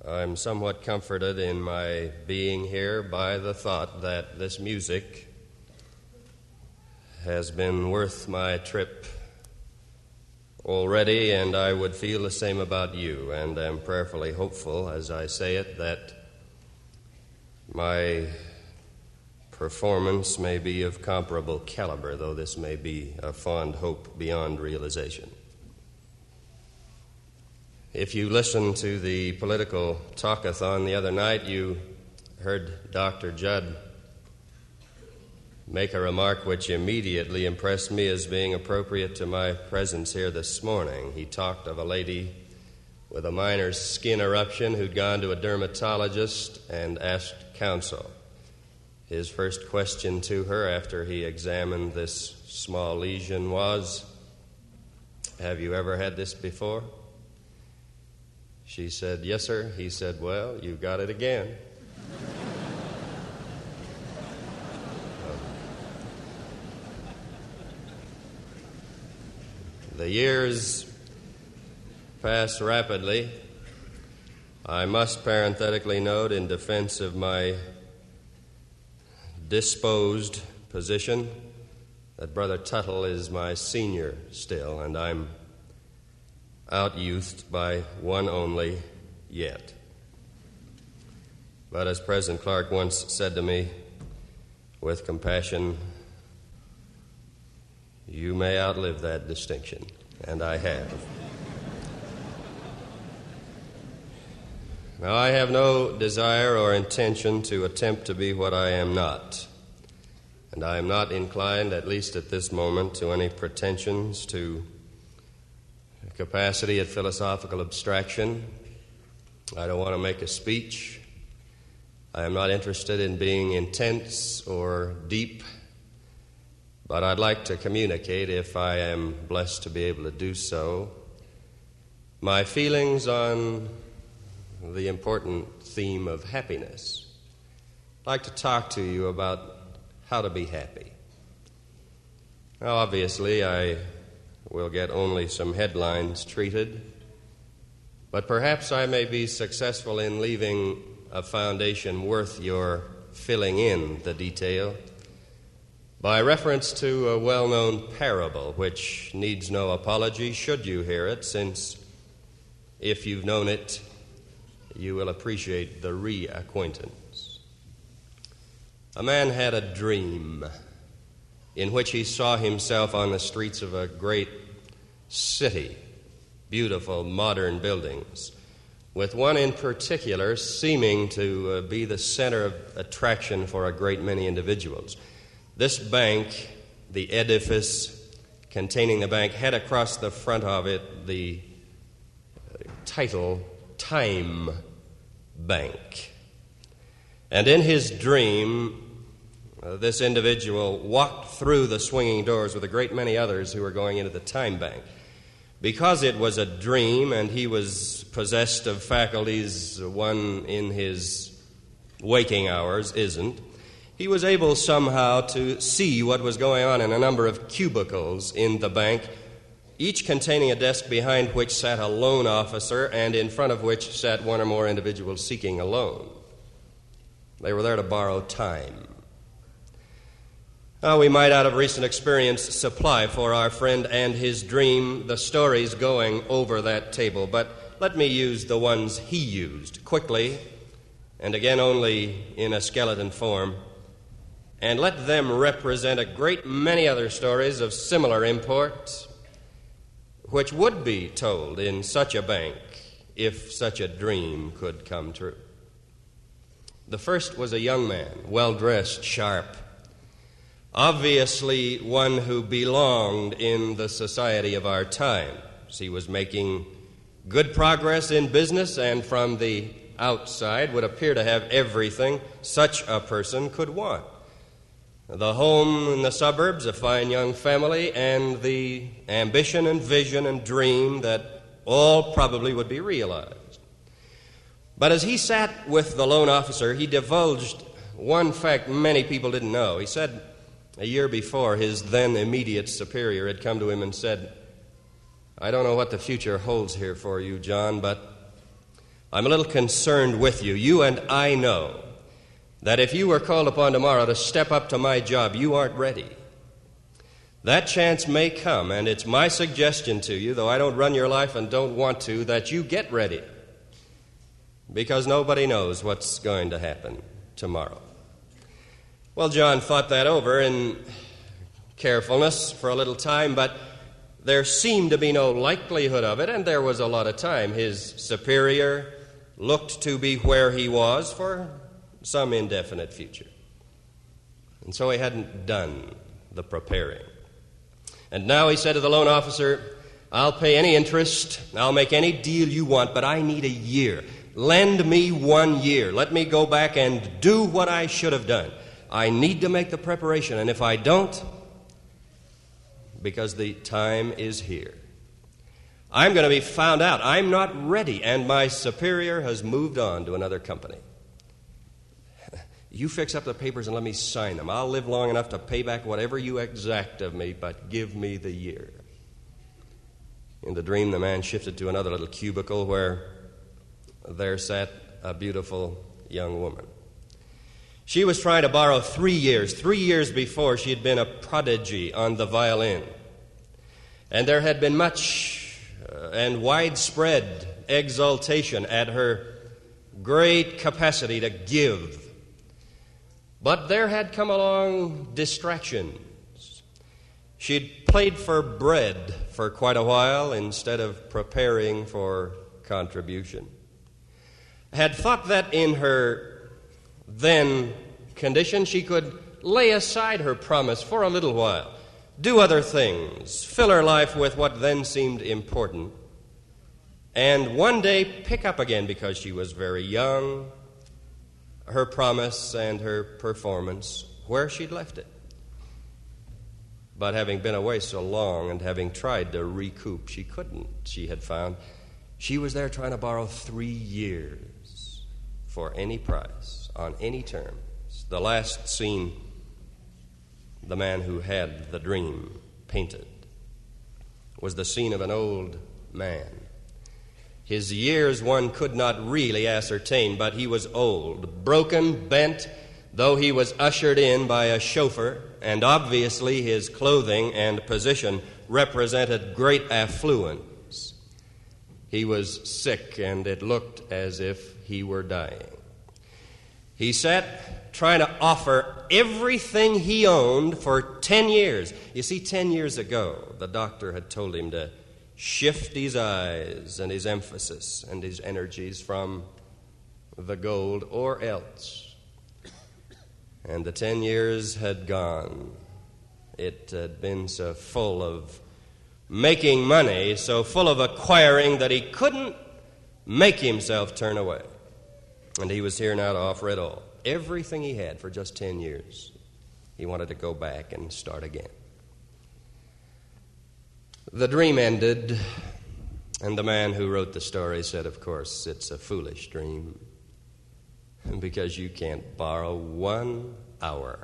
I'm somewhat comforted in my being here by the thought that this music has been worth my trip already, and I would feel the same about you, and am prayerfully hopeful as I say it that my performance may be of comparable caliber, though this may be a fond hope beyond realization. If you listened to the political talkathon the other night, you heard Dr. Judd make a remark which immediately impressed me as being appropriate to my presence here this morning. He talked of a lady with a minor skin eruption who'd gone to a dermatologist and asked counsel. His first question to her after he examined this small lesion was, "Have you ever had this before?" She said, "Yes, sir." He said, "Well, you've got it again." The years pass rapidly. I must parenthetically note, in defense of my disposed position, that Brother Tuttle is my senior still, and I'm out-youthed by one only yet. But as President Clark once said to me with compassion, you may outlive that distinction, and I have. Now, I have no desire or intention to attempt to be what I am not, and I am not inclined, at least at this moment, to any pretensions to capacity at philosophical abstraction. I don't want to make a speech. I am not interested in being intense or deep, but I'd like to communicate, if I am blessed to be able to do so, my feelings on the important theme of happiness. I'd like to talk to you about how to be happy. Now, obviously, I will get only some headlines treated, but perhaps I may be successful in leaving a foundation worth your filling in the detail by reference to a well-known parable which needs no apology should you hear it, since if you've known it, you will appreciate the reacquaintance. A man had a dream in which he saw himself on the streets of a great city, beautiful modern buildings, with one in particular seeming to be the center of attraction for a great many individuals. This bank, the edifice containing the bank, had across the front of it the title Time Bank. And in his dream, this individual walked through the swinging doors with a great many others who were going into the Time Bank. Because it was a dream and he was possessed of faculties one in his waking hours isn't, he was able somehow to see what was going on in a number of cubicles in the bank, each containing a desk behind which sat a loan officer and in front of which sat one or more individuals seeking a loan. They were there to borrow time. Now, we might, out of recent experience, supply for our friend and his dream the stories going over that table, but let me use the ones he used quickly, and again only in a skeleton form, and let them represent a great many other stories of similar import which would be told in such a bank if such a dream could come true. The first was a young man, well-dressed, sharp, obviously one who belonged in the society of our times. He was making good progress in business and from the outside would appear to have everything such a person could want. The home in the suburbs, a fine young family, and the ambition and vision and dream that all probably would be realized. But as he sat with the loan officer, he divulged one fact many people didn't know. He said a year before, his then immediate superior had come to him and said, "I don't know what the future holds here for you, John, but I'm a little concerned with you. You and I know that if you were called upon tomorrow to step up to my job, you aren't ready. That chance may come, and it's my suggestion to you, though I don't run your life and don't want to, that you get ready, because nobody knows what's going to happen tomorrow. Well, John thought that over in carefulness for a little time, but there seemed to be no likelihood of it, and there was a lot of time. His superior looked to be where he was for some indefinite future. And so he hadn't done the preparing. And now he said to the loan officer, I'll pay any interest, I'll make any deal you want, but I need a year. Lend me 1 year. Let me go back and do what I should have done. I need to make the preparation, and if I don't, because the time is here, I'm going to be found out. I'm not ready, and my superior has moved on to another company. You fix up the papers and let me sign them. I'll live long enough to pay back whatever you exact of me, but give me the year. In the dream, the man shifted to another little cubicle where there sat a beautiful young woman. She was trying to borrow 3 years. 3 years before, she had been a prodigy on the violin. And there had been much and widespread exultation at her great capacity to give. But there had come along distractions. She'd played for bread for quite a while instead of preparing for contribution. Had thought that in her then condition she could lay aside her promise for a little while, do other things, fill her life with what then seemed important, and one day pick up again, because she was very young, her promise and her performance where she'd left it. But having been away so long and having tried to recoup, she couldn't. She had found she was there trying to borrow 3 years for any price, on any terms. The last scene the man who had the dream painted was the scene of an old man. His years one could not really ascertain, but he was old, broken, bent, though he was ushered in by a chauffeur, and obviously his clothing and position represented great affluence. He was sick, and it looked as if he were dying. He sat trying to offer everything he owned for 10 years. You see, 10 years ago, the doctor had told him to shift his eyes and his emphasis and his energies from the gold or else. And the 10 years had gone. It had been so full of making money, so full of acquiring, that he couldn't make himself turn away. And he was here now to offer it all. Everything he had for just 10 years. He wanted to go back and start again. The dream ended, and the man who wrote the story said, of course, it's a foolish dream, because you can't borrow 1 hour,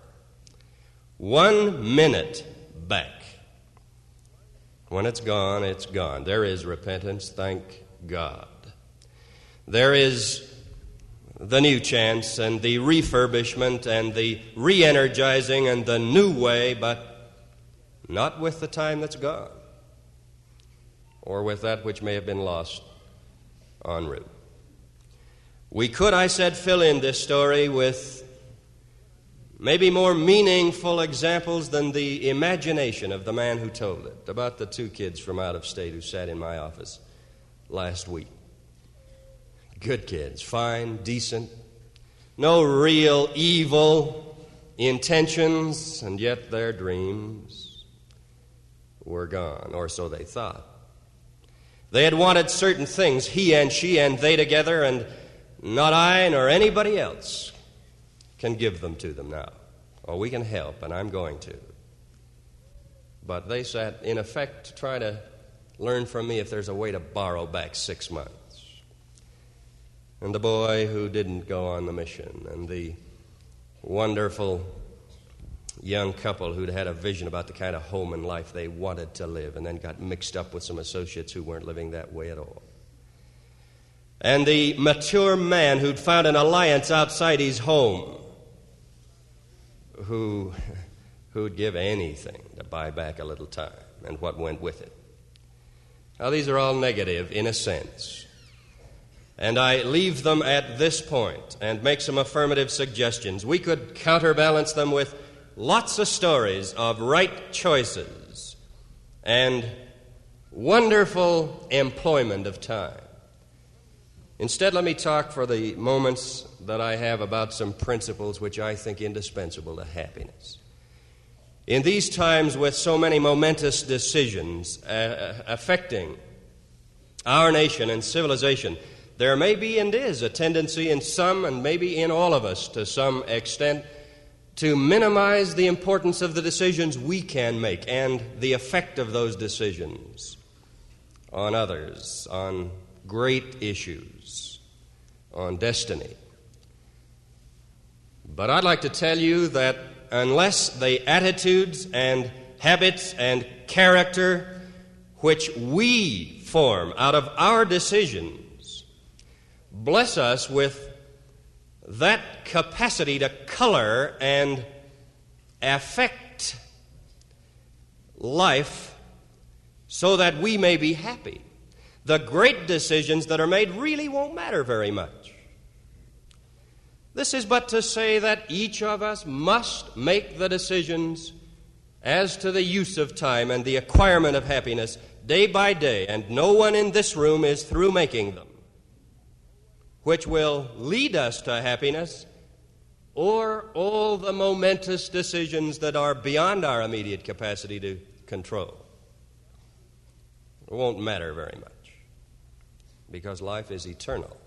1 minute back. When it's gone, it's gone. There is repentance, thank God. There is the new chance and the refurbishment and the re-energizing and the new way, but not with the time that's gone or with that which may have been lost en route. We could, I said, fill in this story with maybe more meaningful examples than the imagination of the man who told it, about the 2 kids from out of state who sat in my office last week. Good kids, fine, decent, no real evil intentions, and yet their dreams were gone, or so they thought. They had wanted certain things, he and she and they together, and not I nor anybody else can give them to them now. Or we can help, and I'm going to. But they sat, in effect, trying to learn from me if there's a way to borrow back 6 months. And the boy who didn't go on the mission, and the wonderful young couple who'd had a vision about the kind of home and life they wanted to live, and then got mixed up with some associates who weren't living that way at all. and the mature man who'd found an alliance outside his home, who'd give anything to buy back a little time and what went with it. Now, these are all negative in a sense, and I leave them at this point and make some affirmative suggestions. We could counterbalance them with lots of stories of right choices and wonderful employment of time. Instead, let me talk for the moments that I have about some principles which I think indispensable to happiness. In these times with so many momentous decisions affecting our nation and civilization, there may be and is a tendency in some, and maybe in all of us to some extent, to minimize the importance of the decisions we can make and the effect of those decisions on others, on great issues, on destiny. But I'd like to tell you that unless the attitudes and habits and character which we form out of our decisions bless us with that capacity to color and affect life so that we may be happy, the great decisions that are made really won't matter very much. This is but to say that each of us must make the decisions as to the use of time and the acquirement of happiness day by day, and no one in this room is through making them, which will lead us to happiness, or all the momentous decisions that are beyond our immediate capacity to control. It won't matter very much, because life is eternal.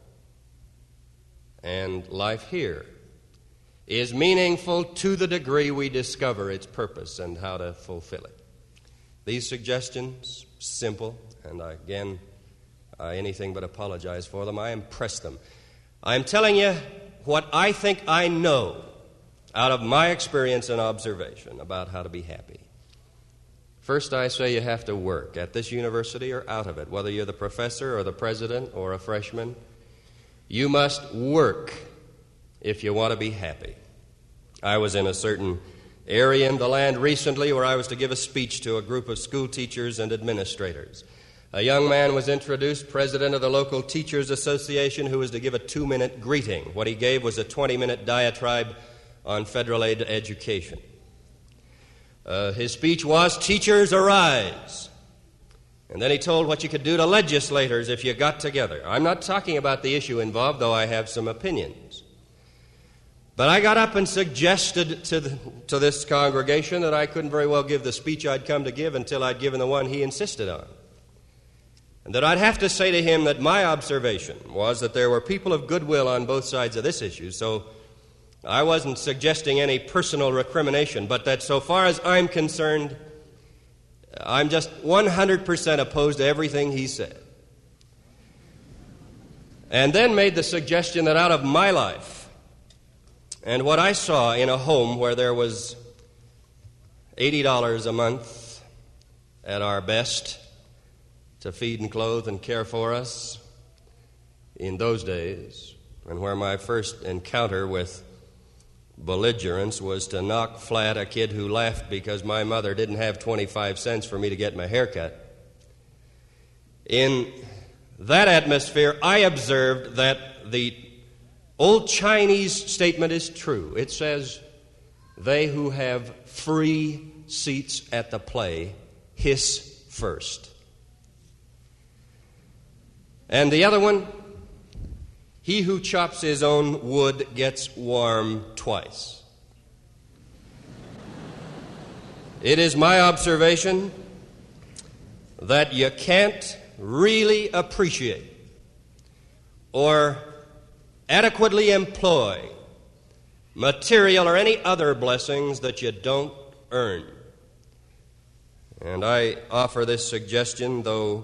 And life here is meaningful to the degree we discover its purpose and how to fulfill it. These suggestions, simple, and again, anything but apologize for them. I impress them. I'm telling you what I think I know out of my experience and observation about how to be happy. First, I say you have to work at this university or out of it, whether you're the professor or the president or a freshman. You must work if you want to be happy. I was in a certain area in the land recently where I was to give a speech to a group of school teachers and administrators. A young man was introduced, president of the local teachers association, who was to give a 2-minute greeting. What he gave was a 20-minute diatribe on federal aid to education. His speech was, "Teachers, arise." And then he told what you could do to legislators if you got together. I'm not talking about the issue involved, though I have some opinions. But I got up and suggested to this congregation that I couldn't very well give the speech I'd come to give until I'd given the one he insisted on. And that I'd have to say to him that my observation was that there were people of goodwill on both sides of this issue, so I wasn't suggesting any personal recrimination, but that so far as I'm concerned, I'm just 100% opposed to everything he said. And then made the suggestion that out of my life and what I saw in a home where there was $80 a month at our best to feed and clothe and care for us in those days, and where my first encounter with belligerence was to knock flat a kid who laughed because my mother didn't have 25 cents for me to get my hair cut. In that atmosphere, I observed that the old Chinese statement is true. It says, "They who have free seats at the play hiss first." And the other one, "He who chops his own wood gets warm twice." It is my observation that you can't really appreciate or adequately employ material or any other blessings that you don't earn. And I offer this suggestion, though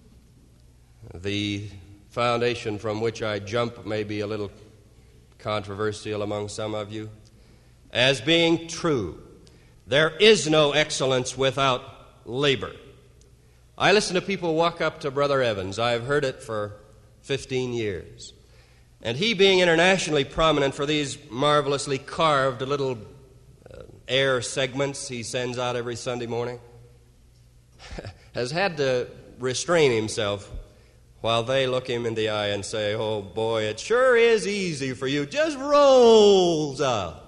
the foundation from which I jump may be a little controversial among some of you, as being true. There is no excellence without labor. I listen to people walk up to Brother Evans. I've heard it for 15 years. And he, being internationally prominent for these marvelously carved little air segments he sends out every Sunday morning, has had to restrain himself while they look him in the eye and say, "Oh, boy, it sure is easy for you. Just rolls out."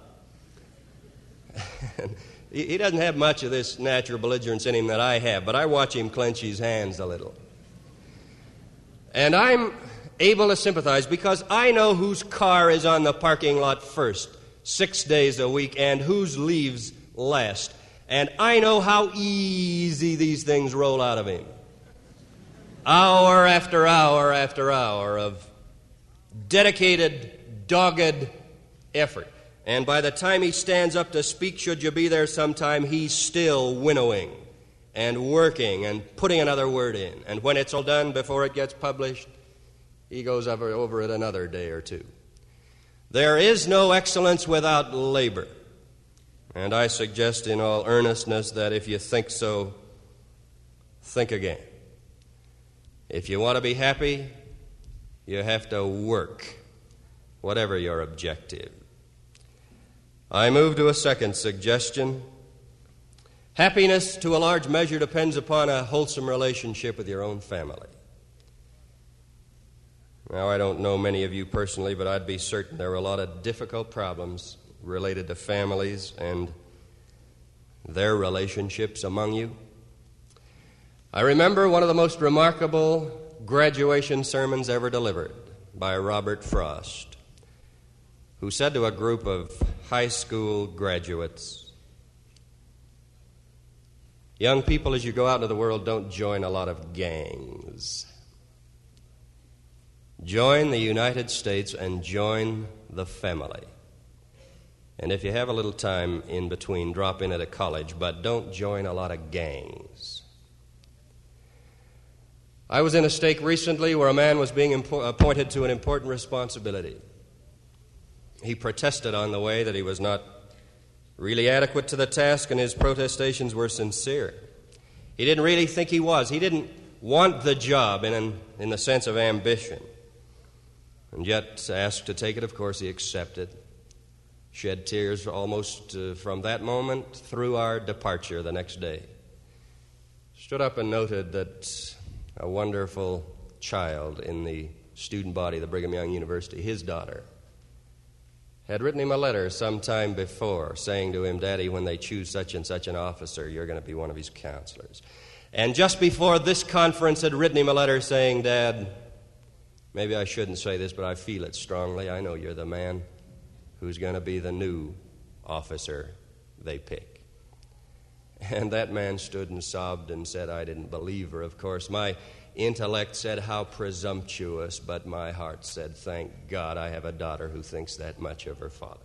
He doesn't have much of this natural belligerence in him that I have, but I watch him clench his hands a little. And I'm able to sympathize because I know whose car is on the parking lot first, 6 days a week, and whose leaves last. And I know how easy these things roll out of him. Hour after hour after hour of dedicated, dogged effort. And by the time he stands up to speak, should you be there sometime, he's still winnowing and working and putting another word in. And when it's all done before it gets published, he goes over it another day or two. There is no excellence without labor. And I suggest in all earnestness that if you think so, think again. If you want to be happy, you have to work, whatever your objective. I move to a second suggestion. Happiness, to a large measure, depends upon a wholesome relationship with your own family. Now, I don't know many of you personally, but I'd be certain there are a lot of difficult problems related to families and their relationships among you. I remember one of the most remarkable graduation sermons ever delivered by Robert Frost, who said to a group of high school graduates, "Young people, as you go out into the world, don't join a lot of gangs. Join the United States and join the family. And if you have a little time in between, drop in at a college, but don't join a lot of gangs." I was in a stake recently where a man was being appointed to an important responsibility. He protested on the way that he was not really adequate to the task, and his protestations were sincere. He didn't really think he was. He didn't want the job in the sense of ambition. And yet, asked to take it, of course, he accepted. Shed tears almost from that moment through our departure the next day. Stood up and noted that a wonderful child in the student body of the Brigham Young University, his daughter, had written him a letter some time before saying to him, "Daddy, when they choose such and such an officer, you're going to be one of his counselors." And just before this conference had written him a letter saying, "Dad, maybe I shouldn't say this, but I feel it strongly. I know you're the man who's going to be the new officer they pick." And that man stood and sobbed and said, "I didn't believe her, of course. My intellect said, how presumptuous, but my heart said, thank God I have a daughter who thinks that much of her father."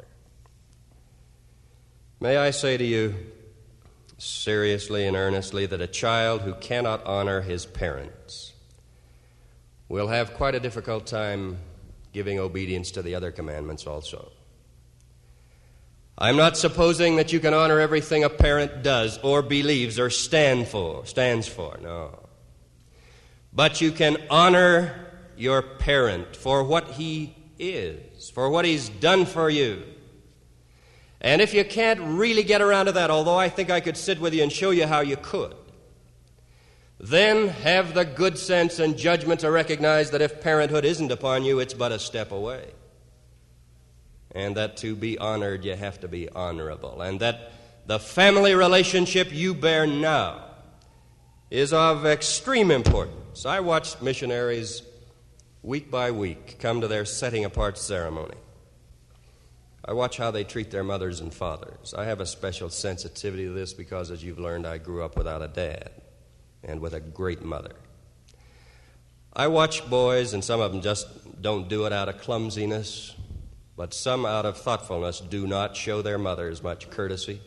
May I say to you, seriously and earnestly, that a child who cannot honor his parents will have quite a difficult time giving obedience to the other commandments also. I'm not supposing that you can honor everything a parent does or believes or stands for, no. But you can honor your parent for what he is, for what he's done for you. And if you can't really get around to that, although I think I could sit with you and show you how you could, then have the good sense and judgment to recognize that if parenthood isn't upon you, it's but a step away. And that to be honored, you have to be honorable. And that the family relationship you bear now is of extreme importance. I watch missionaries week by week come to their setting apart ceremony. I watch how they treat their mothers and fathers. I have a special sensitivity to this because, as you've learned, I grew up without a dad and with a great mother. I watch boys, and some of them just don't do it out of clumsiness, but some out of thoughtfulness do not show their mothers much courtesy.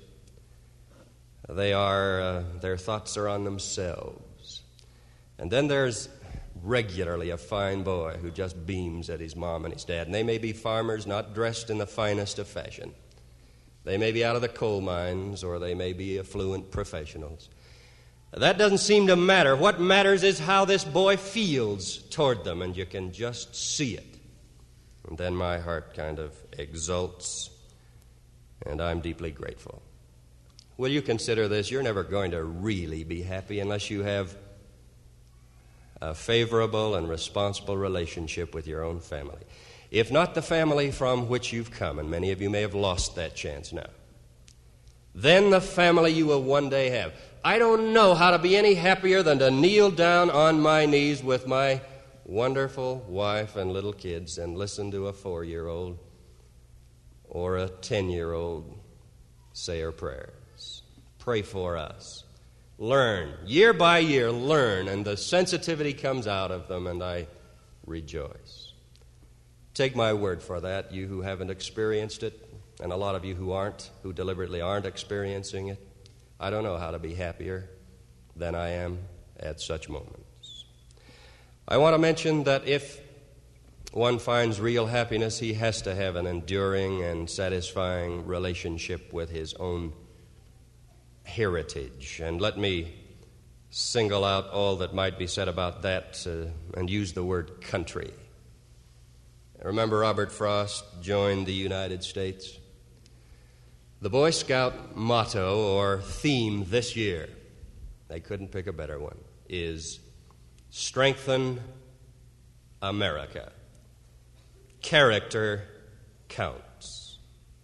Their thoughts are on themselves. And then there's regularly a fine boy who just beams at his mom and his dad. And they may be farmers, not dressed in the finest of fashion. They may be out of the coal mines, or they may be affluent professionals. That doesn't seem to matter. What matters is how this boy feels toward them, and you can just see it. And then my heart kind of exults, and I'm deeply grateful. Will you consider this? You're never going to really be happy unless you have a favorable and responsible relationship with your own family. If not the family from which you've come, and many of you may have lost that chance now, then the family you will one day have. I don't know how to be any happier than to kneel down on my knees with my wonderful wife and little kids and listen to a 4-year-old or a 10-year-old say her prayers. Pray for us. Learn. Year by year, learn, and the sensitivity comes out of them, and I rejoice. Take my word for that, you who haven't experienced it, and a lot of you who deliberately aren't experiencing it. I don't know how to be happier than I am at such moments. I want to mention that if one finds real happiness, he has to have an enduring and satisfying relationship with his own heritage. And let me single out all that might be said about that and use the word country. Remember Robert Frost joined the United States? The Boy Scout motto or theme this year, they couldn't pick a better one, is Strengthen America. Character counts.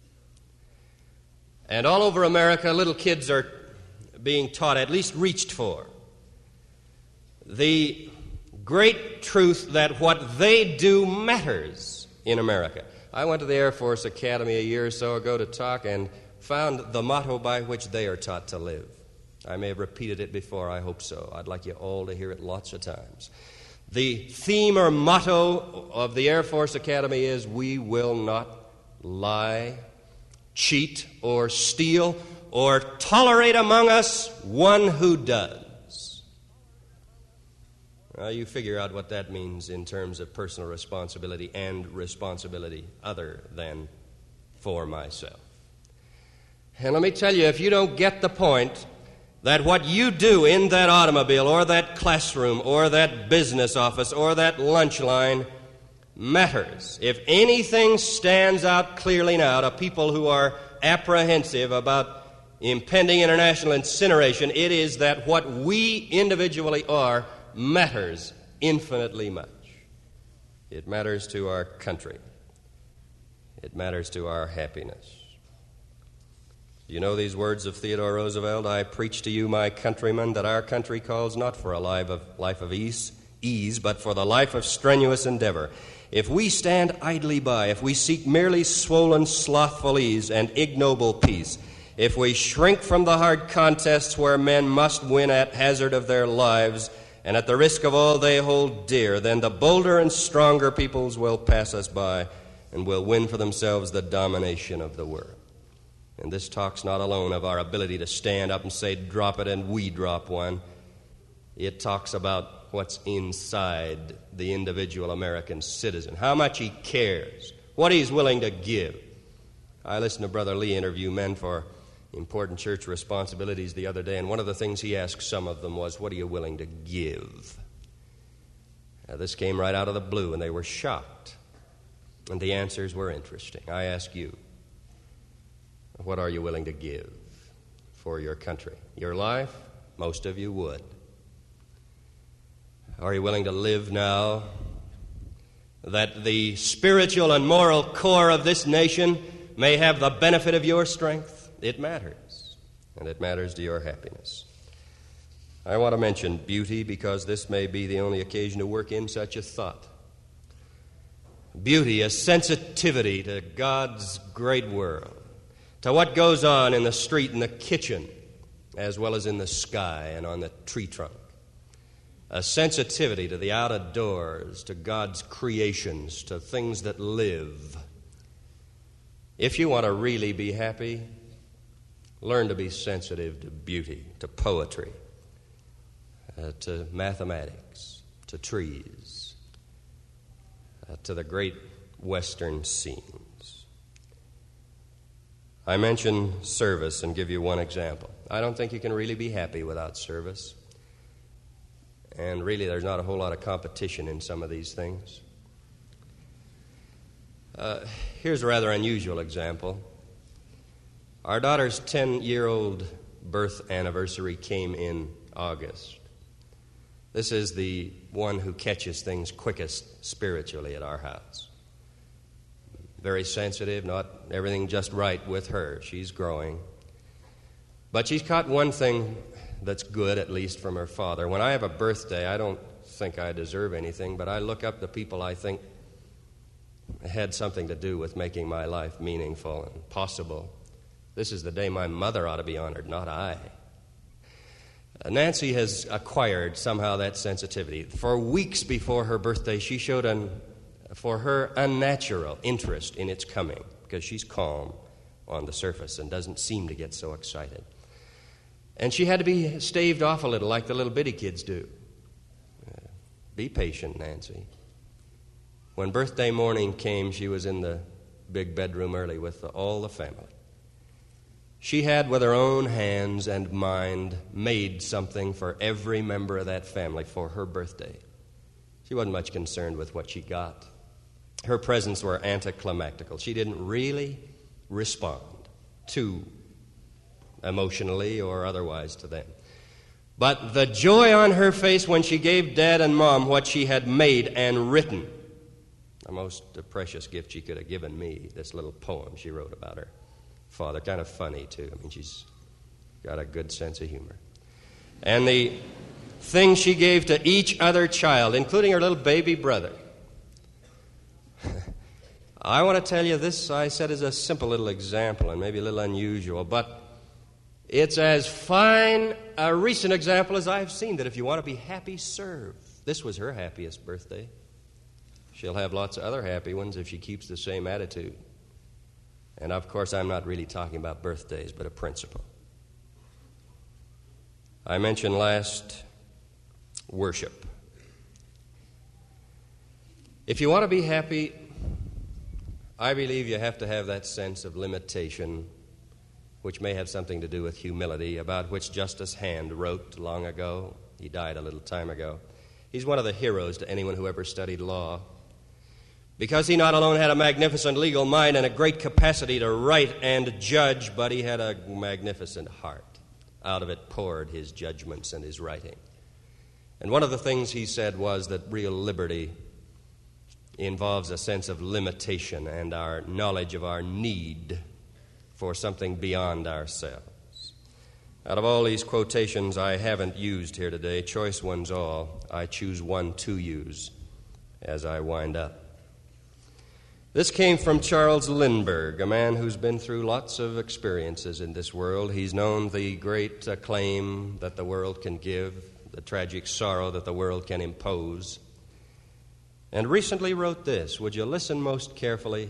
And all over America, little kids are being taught, at least reached for, the great truth that what they do matters in America. I went to the Air Force Academy a year or so ago to talk and found the motto by which they are taught to live. I may have repeated it before, I hope so. I'd like you all to hear it lots of times. The theme or motto of the Air Force Academy is, we will not lie, cheat, or steal, or tolerate among us one who does. You figure out what that means in terms of personal responsibility and responsibility other than for myself. And let me tell you, if you don't get the point that what you do in that automobile or that classroom or that business office or that lunch line matters, if anything stands out clearly now to people who are apprehensive about impending international incineration, it is that what we individually are matters infinitely much. It matters to our country. It matters to our happiness. You know these words of Theodore Roosevelt? I preach to you, my countrymen, that our country calls not for a life of ease, but for the life of strenuous endeavor. If we stand idly by, if we seek merely swollen, slothful ease and ignoble peace, if we shrink from the hard contests where men must win at hazard of their lives and at the risk of all they hold dear, then the bolder and stronger peoples will pass us by and will win for themselves the domination of the world. And this talks not alone of our ability to stand up and say, drop it, and we drop one. It talks about what's inside the individual American citizen, how much he cares, what he's willing to give. I listened to Brother Lee interview men for important church responsibilities the other day, and one of the things he asked some of them was, what are you willing to give? This came right out of the blue, and they were shocked. And the answers were interesting. I ask you, what are you willing to give for your country? Your life? Most of you would. Are you willing to live now that the spiritual and moral core of this nation may have the benefit of your strength? It matters, and it matters to your happiness. I want to mention beauty because this may be the only occasion to work in such a thought. Beauty, a sensitivity to God's great world, to what goes on in the street and the kitchen, as well as in the sky and on the tree trunk. A sensitivity to the out of doors, to God's creations, to things that live. If you want to really be happy, learn to be sensitive to beauty, to poetry, to mathematics, to trees, to the great western scenes. I mention service and give you one example. I don't think you can really be happy without service. And really, there's not a whole lot of competition in some of these things. Here's a rather unusual example. Our daughter's 10-year-old birth anniversary came in August. This is the one who catches things quickest spiritually at our house. Very sensitive, not everything just right with her. She's growing. But she's caught one thing that's good, at least from her father. When I have a birthday, I don't think I deserve anything, but I look up the people I think had something to do with making my life meaningful and possible. This is the day my mother ought to be honored, not I. Nancy has acquired somehow that sensitivity. For weeks before her birthday, she showed for her unnatural interest in its coming, because she's calm on the surface and doesn't seem to get so excited. And she had to be staved off a little, like the little bitty kids do. Be patient, Nancy. When birthday morning came, she was in the big bedroom early with all the family. She had, with her own hands and mind, made something for every member of that family for her birthday. She wasn't much concerned with what she got. Her presents were anticlimactical. She didn't really respond too emotionally or otherwise to them. But the joy on her face when she gave Dad and Mom what she had made and written, the most precious gift she could have given me, this little poem she wrote about her father. Kind of funny, too. I mean, she's got a good sense of humor. And the thing she gave to each other child, including her little baby brother. I want to tell you this, I said, is a simple little example and maybe a little unusual, but it's as fine a recent example as I've seen, that if you want to be happy, serve. This was her happiest birthday. She'll have lots of other happy ones if she keeps the same attitude. And, of course, I'm not really talking about birthdays, but a principle. I mentioned last worship. If you want to be happy, I believe you have to have that sense of limitation, which may have something to do with humility, about which Justice Hand wrote long ago. He died a little time ago. He's one of the heroes to anyone who ever studied law, because he not alone had a magnificent legal mind and a great capacity to write and judge, but he had a magnificent heart. Out of it poured his judgments and his writing. And one of the things he said was that real liberty involves a sense of limitation and our knowledge of our need for something beyond ourselves. Out of all these quotations I haven't used here today, choice ones all, I choose one to use as I wind up. This came from Charles Lindbergh, a man who's been through lots of experiences in this world. He's known the great acclaim that the world can give, the tragic sorrow that the world can impose, and recently wrote this. Would you listen most carefully?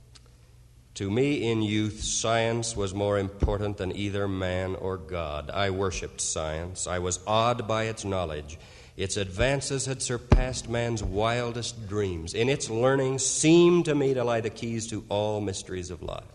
To me in youth, science was more important than either man or God. I worshipped science. I was awed by its knowledge. Its advances had surpassed man's wildest dreams. In its learning seemed to me to lie the keys to all mysteries of life.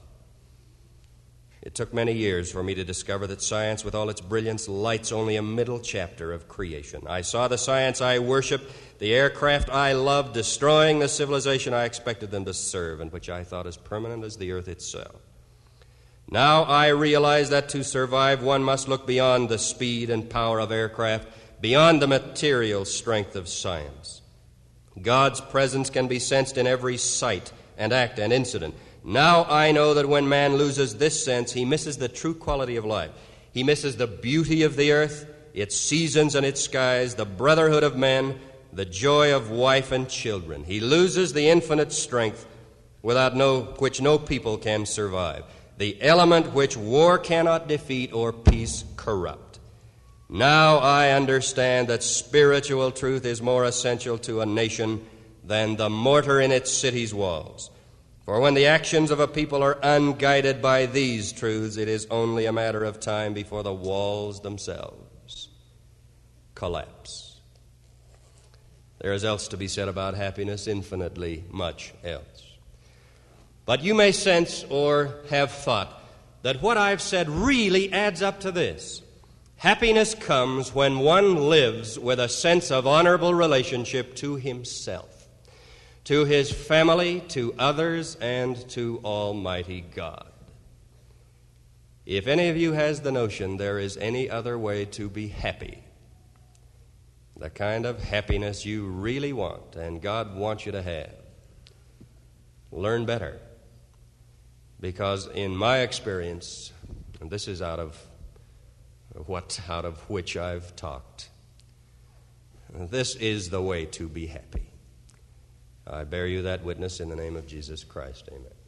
It took many years for me to discover that science, with all its brilliance, lights only a middle chapter of creation. I saw the science I worshiped, the aircraft I loved, destroying the civilization I expected them to serve, and which I thought as permanent as the earth itself. Now I realize that to survive, one must look beyond the speed and power of aircraft, beyond the material strength of science. God's presence can be sensed in every sight and act and incident. Now I know that when man loses this sense, he misses the true quality of life. He misses the beauty of the earth, its seasons and its skies, the brotherhood of men, the joy of wife and children. He loses the infinite strength which no people can survive, the element which war cannot defeat or peace corrupt. Now I understand that spiritual truth is more essential to a nation than the mortar in its city's walls. For when the actions of a people are unguided by these truths, it is only a matter of time before the walls themselves collapse. There is else to be said about happiness, infinitely much else. But you may sense or have thought that what I've said really adds up to this. Happiness comes when one lives with a sense of honorable relationship to himself, to his family, to others, and to Almighty God. If any of you has the notion there is any other way to be happy, the kind of happiness you really want and God wants you to have, learn better. Because in my experience, and this is out of which I've talked, this is the way to be happy. I bear you that witness in the name of Jesus Christ. Amen.